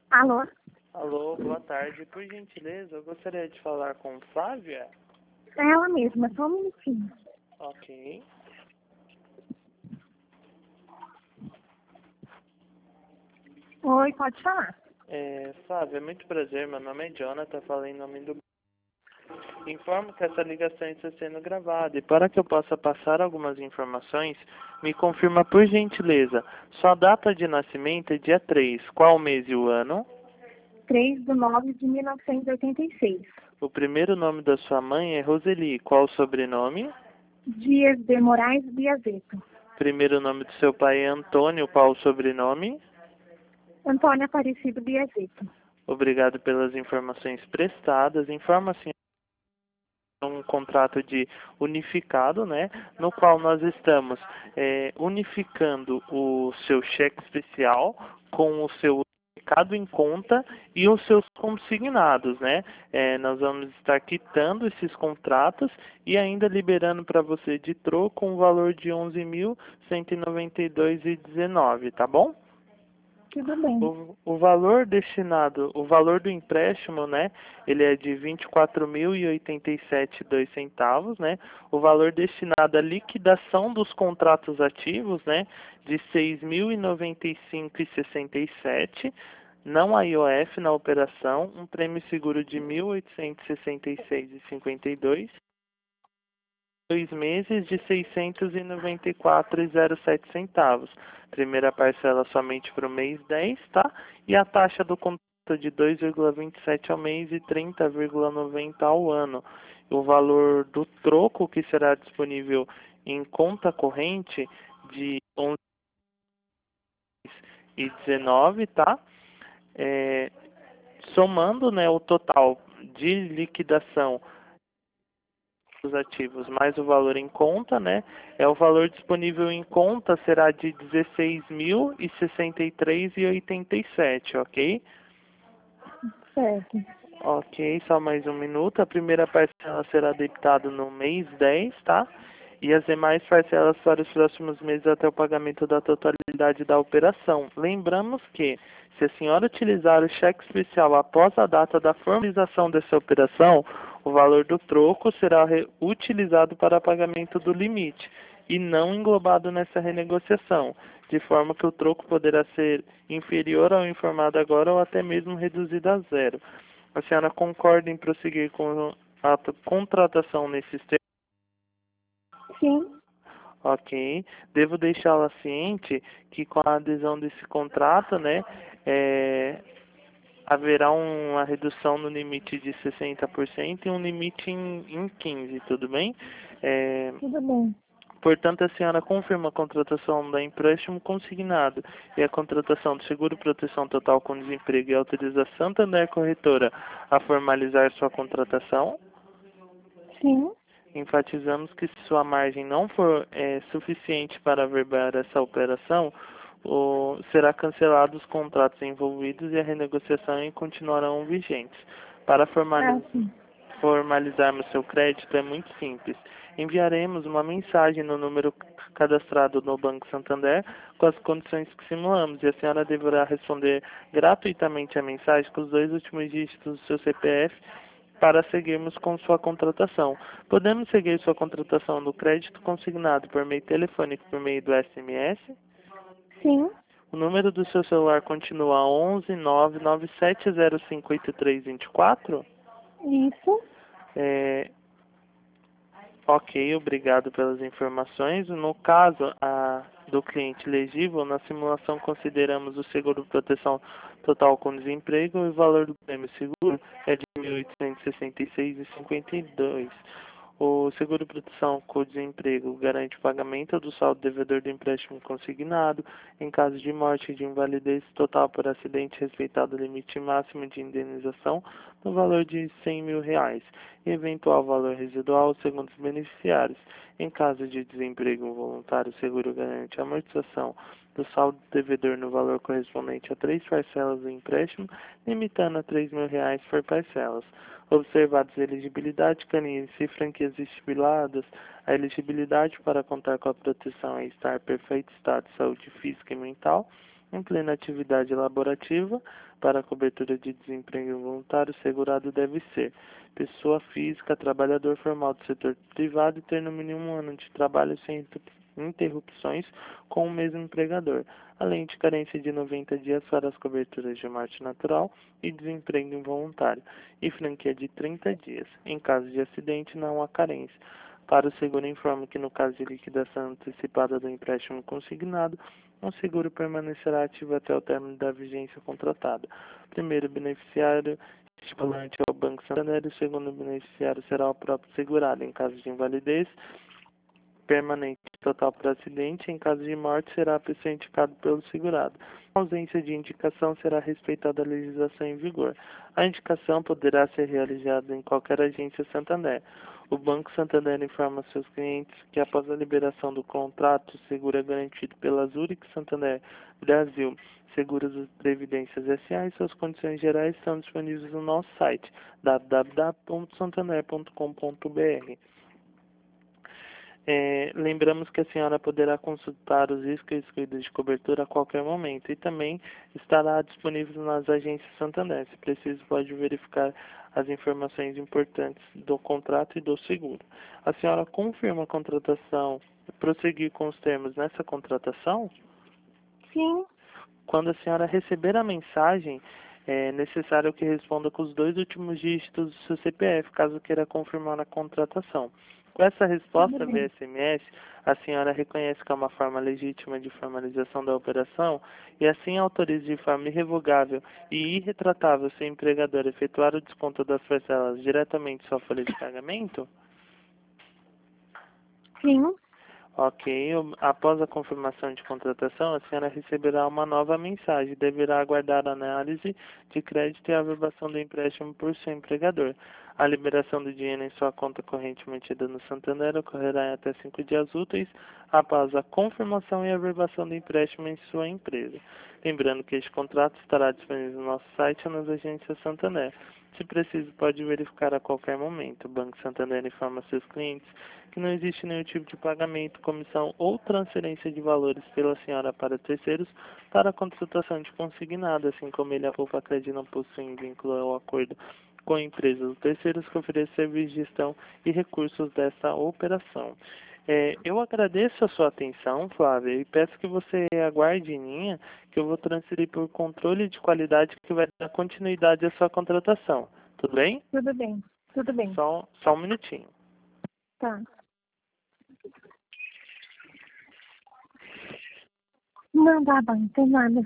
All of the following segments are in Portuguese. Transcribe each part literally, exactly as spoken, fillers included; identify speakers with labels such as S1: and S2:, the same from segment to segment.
S1: Alô?
S2: Alô, boa tarde. Por gentileza, eu gostaria de falar com Flávia.
S1: É ela mesma, só um minutinho.
S2: Ok.
S1: Oi, pode falar.
S2: É, Flávia, é muito prazer. Meu nome é Jonathan, falando em nome do... Informo que essa ligação está sendo gravada e para que eu possa passar algumas informações, me confirma por gentileza. Sua data de nascimento é dia três. Qual o mês e o ano?
S1: três de nove de mil novecentos e oitenta e seis.
S2: O primeiro nome da sua mãe é Roseli. Qual o sobrenome?
S1: Dias de Moraes Biazeto.
S2: Primeiro nome do seu pai é Antônio. Qual o sobrenome?
S1: Antônio Aparecido Biazeto.
S2: Obrigado pelas informações prestadas. Informa-se um contrato de unificado, né, no qual nós estamos é, unificando o seu cheque especial com o seu unificado em conta e os seus consignados, né? É, nós vamos estar quitando esses contratos e ainda liberando para você de troco um valor de onze mil cento e noventa e dois reais e dezenove centavos, tá bom?
S1: Tudo bem.
S2: O, o valor destinado, o valor do empréstimo, né, ele é de vinte e quatro mil e oitenta e sete reais e dois centavos, né? O valor destinado à liquidação dos contratos ativos, né, de seis mil e noventa e cinco reais e sessenta e sete centavos, não há I O F na operação, um prêmio seguro de mil oitocentos e sessenta e seis reais e cinquenta e dois centavos, dois meses de seiscentos e noventa e quatro reais e zero sete centavos. Primeira parcela somente para o mês dez, tá? E a taxa do contrato de dois vírgula vinte e sete ao mês e trinta vírgula noventa ao ano. O valor do troco que será disponível em conta corrente de onze e dezenove, tá? É, somando, né, o total de liquidação dos ativos mais o valor em conta, né? É o valor disponível em conta será de dezesseis mil e sessenta e três reais e oitenta e sete, ok?
S1: Certo.
S2: Ok, só mais um minuto. A primeira parcela será debitada no mês dez, tá? E as demais parcelas para os próximos meses até o pagamento da totalidade da operação. Lembramos que, se a senhora utilizar o cheque especial após a data da formalização dessa operação, o valor do troco será utilizado para pagamento do limite e não englobado nessa renegociação, de forma que o troco poderá ser inferior ao informado agora ou até mesmo reduzido a zero. A senhora concorda em prosseguir com a contratação nesses termos?
S1: Sim.
S2: Ok. Devo deixá-la ciente que com a adesão desse contrato, né, é, haverá uma redução no limite de sessenta por cento e um limite em, em quinze por cento, tudo bem? É,
S1: Tudo bem.
S2: Portanto, a senhora confirma a contratação da empréstimo consignado e a contratação do seguro proteção total com desemprego e autoriza a Santander Corretora a formalizar sua contratação?
S1: Sim.
S2: Enfatizamos que se sua margem não for é, suficiente para averbar essa operação, o, será cancelado os contratos envolvidos e a renegociação continuarão vigentes. Para
S1: Ah,
S2: formalizar
S1: sim.
S2: formalizarmos seu crédito é muito simples. Enviaremos uma mensagem no número cadastrado no Banco Santander com as condições que simulamos e a senhora deverá responder gratuitamente a mensagem com os dois últimos dígitos do seu C P F para seguirmos com sua contratação. Podemos seguir sua contratação do crédito consignado por meio telefônico por meio do S M S?
S1: Sim.
S2: O número do seu celular continua onze nove nove sete zero cinco oito três dois quatro?
S1: Isso.
S2: É, ok, obrigado pelas informações. No caso a, do cliente elegível, na simulação consideramos o seguro de proteção total com desemprego e o valor do prêmio seguro é de mil oitocentos e sessenta e seis reais e cinquenta e dois centavos. O seguro de proteção com desemprego garante o pagamento do saldo devedor do empréstimo consignado em caso de morte e de invalidez total por acidente, respeitado o limite máximo de indenização no valor de cem mil reais e eventual valor residual segundo os beneficiários. Em caso de desemprego involuntário, o seguro garante a amortização do saldo devedor no valor correspondente a três parcelas do empréstimo, limitando a três mil reais por parcelas. Observados a elegibilidade, canines e franquias estipuladas, a elegibilidade para contar com a proteção é estar em perfeito estado de saúde física e mental, Em plena atividade laborativa, para a cobertura de desemprego voluntário, o segurado deve ser pessoa física, trabalhador formal do setor privado e ter no mínimo um ano de trabalho sem interrupções com o mesmo empregador, além de carência de noventa dias para as coberturas de morte natural e desemprego involuntário, e franquia de trinta dias. Em caso de acidente, não há carência. Para o seguro, informa que no caso de liquidação antecipada do empréstimo consignado, o seguro permanecerá ativo até o término da vigência contratada. O primeiro beneficiário estipulante é o Banco Santander e o segundo beneficiário será o próprio segurado. Em caso de invalidez permanente total por acidente, em caso de morte, será a pessoa indicada pelo segurado. A ausência de indicação será respeitada a legislação em vigor. A indicação poderá ser realizada em qualquer agência Santander. O Banco Santander informa seus clientes que, após a liberação do contrato, o seguro é garantido pela Zurich Santander Brasil Seguros e Previdências S A e suas condições gerais estão disponíveis no nosso site w w w ponto santander ponto com ponto b r. É, lembramos que a senhora poderá consultar os riscos e excluídos de cobertura a qualquer momento e também estará disponível nas agências Santander. Se preciso, pode verificar as informações importantes do contrato e do seguro. A senhora confirma a contratação e prosseguir com os termos nessa contratação?
S1: Sim.
S2: Quando a senhora receber a mensagem, é necessário que responda com os dois últimos dígitos do seu C P F, caso queira confirmar a contratação. Com essa resposta via S M S, a senhora reconhece que é uma forma legítima de formalização da operação e assim autoriza de forma irrevogável e irretratável seu empregador a efetuar o desconto das parcelas diretamente em sua folha de pagamento?
S1: Sim.
S2: Ok. Após a confirmação de contratação, a senhora receberá uma nova mensagem. Deverá aguardar a análise de crédito e a averbação do empréstimo por seu empregador. A liberação do dinheiro em sua conta corrente mantida no Santander ocorrerá em até cinco dias úteis após a confirmação e averbação do empréstimo em sua empresa. Lembrando que este contrato estará disponível no nosso site ou nas agências Santander. Se preciso, pode verificar a qualquer momento. O Banco Santander informa seus clientes que não existe nenhum tipo de pagamento, comissão ou transferência de valores pela senhora para terceiros para a contratação de consignado, assim como ele e a Poupa Cred não possuem vínculo ou acordo com empresas ou terceiros que oferecem serviços de gestão e recursos dessa operação. É, eu agradeço a sua atenção, Flávia, e peço que você aguarde em linha, que eu vou transferir por controle de qualidade que vai dar continuidade à sua contratação. Tudo bem?
S1: Tudo bem. Tudo bem.
S2: Só, só um minutinho.
S1: Tá. Não, tá bom, não tem nada.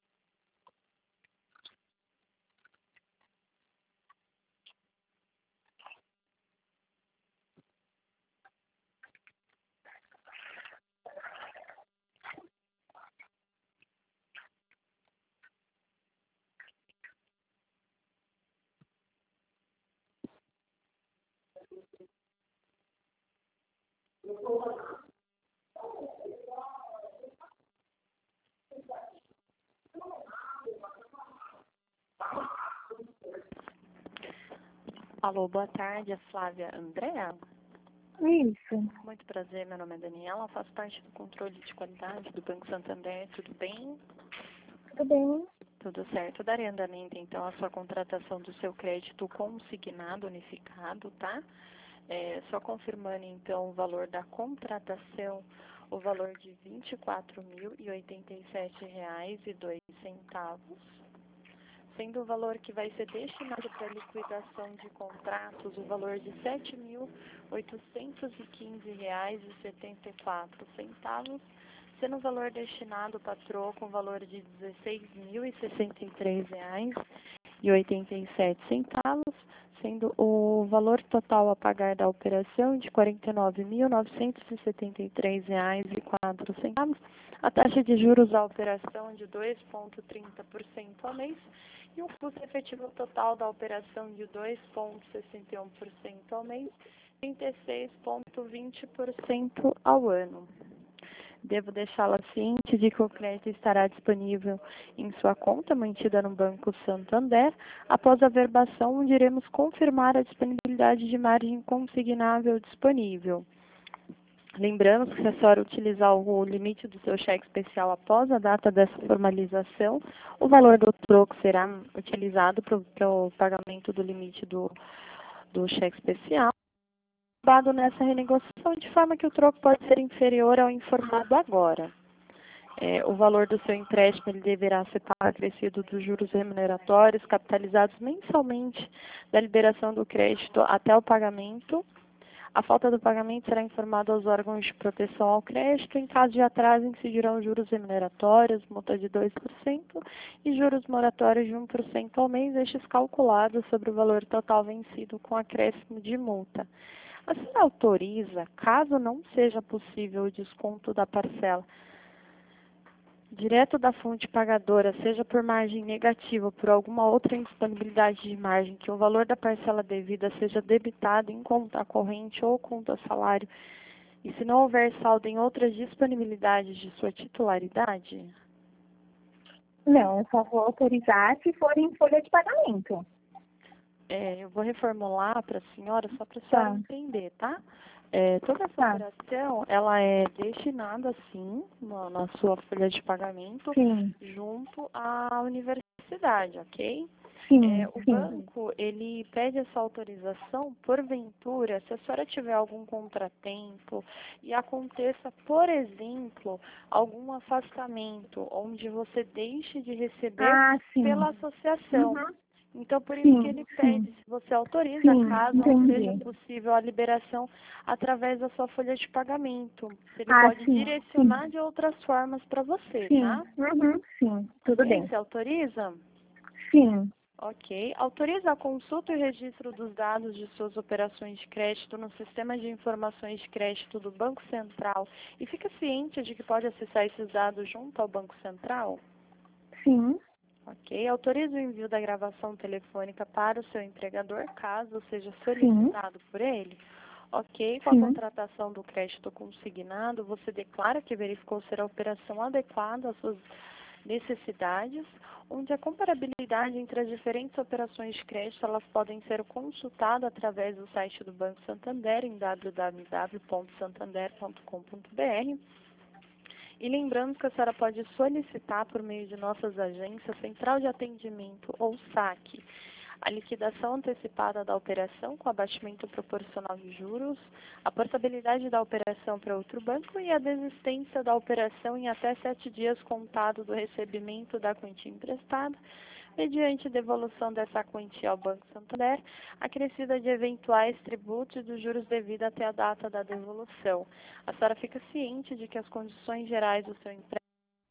S3: Alô, boa tarde, é Flávia Andréa.
S1: Isso.
S3: Muito prazer, meu nome é Daniela, faço parte do controle de qualidade do Banco Santander, tudo bem?
S1: Tudo bem.
S3: Tudo certo. Darei andamento, então, à sua contratação do seu crédito consignado unificado, tá? É, só confirmando, então, o valor da contratação, o valor de vinte e quatro mil e oitenta e sete reais e dois centavos. Sendo o valor que vai ser destinado para liquidação de contratos, o valor de sete mil oitocentos e quinze reais e setenta e quatro centavos, sendo o valor destinado para troco o valor de dezesseis mil e sessenta e três reais e oitenta e sete centavos, sendo o valor total a pagar da operação de quarenta e nove mil novecentos e setenta e três reais e quatro centavos, a taxa de juros da operação de dois vírgula trinta por cento ao mês e o custo efetivo total da operação de dois vírgula sessenta e um por cento ao mês, trinta e seis vírgula vinte por cento ao ano. Devo deixá-la ciente de que o crédito estará disponível em sua conta mantida no Banco Santander. Após a verbação, onde iremos confirmar a disponibilidade de margem consignável disponível. Lembrando que se a senhora utilizar o limite do seu cheque especial após a data dessa formalização, o valor do troco será utilizado para o pagamento do limite do, do cheque especial, dado nessa renegociação, de forma que o troco pode ser inferior ao informado agora. É, o valor do seu empréstimo ele deverá ser acrescido dos juros remuneratórios capitalizados mensalmente da liberação do crédito até o pagamento. A falta do pagamento será informada aos órgãos de proteção ao crédito. Em caso de atraso, incidirão juros remuneratórios, multa de dois por cento e juros moratórios de um por cento ao mês, estes calculados sobre o valor total vencido com acréscimo de multa. A senhora autoriza, caso não seja possível o desconto da parcela direto da fonte pagadora, seja por margem negativa ou por alguma outra indisponibilidade de margem, que o valor da parcela devida seja debitado em conta corrente ou conta salário, e se não houver saldo em outras disponibilidades de sua titularidade?
S1: Não, eu só vou autorizar se for em folha de pagamento.
S3: É, eu vou reformular para a senhora, só para a senhora
S1: Tá.
S3: entender, tá? É, toda essa
S1: Tá.
S3: operação, ela é destinada, sim, na, na sua folha de pagamento,
S1: Sim,
S3: junto à universidade, ok?
S1: sim,
S3: É, o
S1: sim.
S3: banco, ele pede essa autorização, porventura, se a senhora tiver algum contratempo e aconteça, por exemplo, algum afastamento, onde você deixe de receber
S1: Ah, sim.
S3: pela associação.
S1: Uhum.
S3: Então, por isso que
S1: Sim,
S3: ele
S1: sim,
S3: pede, se você autoriza,
S1: sim,
S3: caso não seja
S1: entendi.
S3: possível a liberação através da sua folha de pagamento. Ele
S1: Ah,
S3: pode
S1: sim,
S3: direcionar
S1: sim,
S3: de outras formas para você,
S1: sim,
S3: tá?
S1: uhum, sim, tudo
S3: Ok?
S1: bem.
S3: Você autoriza?
S1: Sim,
S3: Ok. Autoriza a consulta e registro dos dados de suas operações de crédito no sistema de informações de crédito do Banco Central e fica ciente de que pode acessar esses dados junto ao Banco Central?
S1: sim,
S3: Ok. Autoriza o envio da gravação telefônica para o seu empregador, caso seja
S1: sim,
S3: solicitado por ele? Ok. Com a
S1: sim,
S3: contratação do crédito consignado, você declara que verificou ser a operação adequada às suas necessidades, onde a comparabilidade entre as diferentes operações de crédito elas podem ser consultadas através do site do Banco Santander em w w w ponto santander ponto com ponto b r. E lembrando que a senhora pode solicitar por meio de nossas agências, central de atendimento ou saque, a liquidação antecipada da operação com abatimento proporcional de juros, a portabilidade da operação para outro banco e a desistência da operação em até sete dias contado do recebimento da quantia emprestada, mediante devolução dessa quantia ao Banco Santander, acrescida de eventuais tributos e dos juros devidos até a data da devolução. A senhora fica ciente de que as condições gerais do seu empréstimo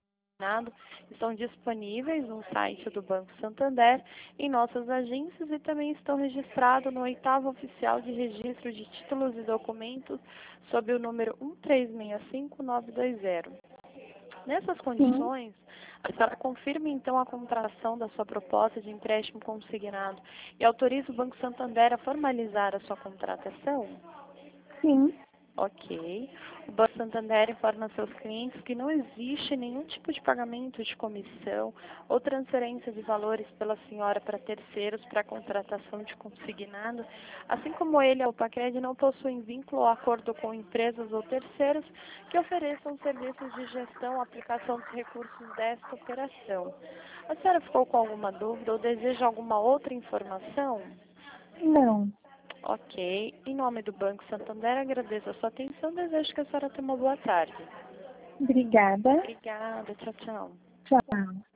S3: estão disponíveis no site do Banco Santander, em nossas agências e também estão registrados no oitavo oficial de registro de títulos e documentos sob o número um três seis cinco nove dois zero. Nessas
S1: sim,
S3: condições, a senhora confirma então a contratação da sua proposta de empréstimo consignado e autoriza o Banco Santander a formalizar a sua contratação?
S1: sim,
S3: Ok. O Banco Santander informa a seus clientes que não existe nenhum tipo de pagamento de comissão ou transferência de valores pela senhora para terceiros para contratação de consignado, assim como ele, a Upacred, não possuem vínculo ou acordo com empresas ou terceiros que ofereçam serviços de gestão ou aplicação dos recursos desta operação. A senhora ficou com alguma dúvida ou deseja alguma outra informação?
S1: não.
S3: Ok. Em nome do Banco Santander, agradeço a sua atenção. Desejo que a senhora tenha uma boa tarde.
S1: Obrigada.
S3: Obrigada. Tchau, tchau.
S1: Tchau.